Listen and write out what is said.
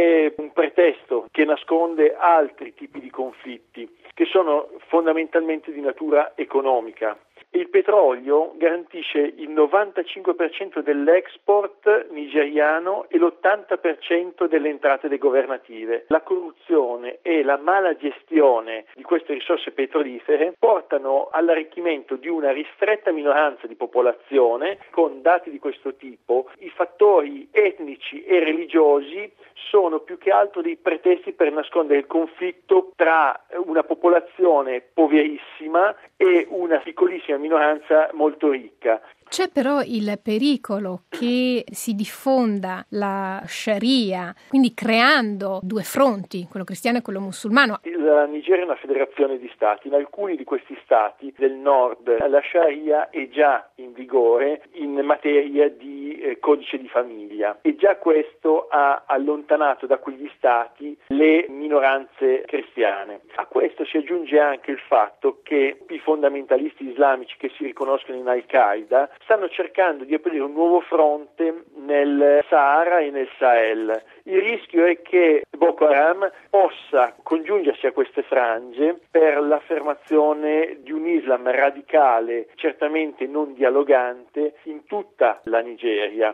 è un pretesto che nasconde altri tipi di conflitti che sono fondamentalmente di natura economica. Il petrolio garantisce il 95% dell'export nigeriano e l'80% delle entrate governative. La corruzione e la mala gestione di queste risorse petrolifere portano all'arricchimento di una ristretta minoranza di popolazione. Con dati di questo tipo, i fattori etnici e religiosi sono più che altro dei pretesti per nascondere il conflitto tra una popolazione poverissima e una piccolissima minoranza molto ricca. C'è però il pericolo che si diffonda la Sharia, quindi creando due fronti, quello cristiano e quello musulmano. La Nigeria è una federazione di stati. In alcuni di questi stati del nord la Sharia è già in vigore in materia di codice di famiglia e già questo ha allontanato da quegli stati le minoranze cristiane. A questo si aggiunge anche il fatto che i fondamentalisti islamici che si riconoscono in Al-Qaeda stanno cercando di aprire un nuovo fronte nel Sahara e nel Sahel. Il rischio è che Boko Haram possa congiungersi a queste frange per l'affermazione di un Islam radicale, certamente non dialogante, in tutta la Nigeria.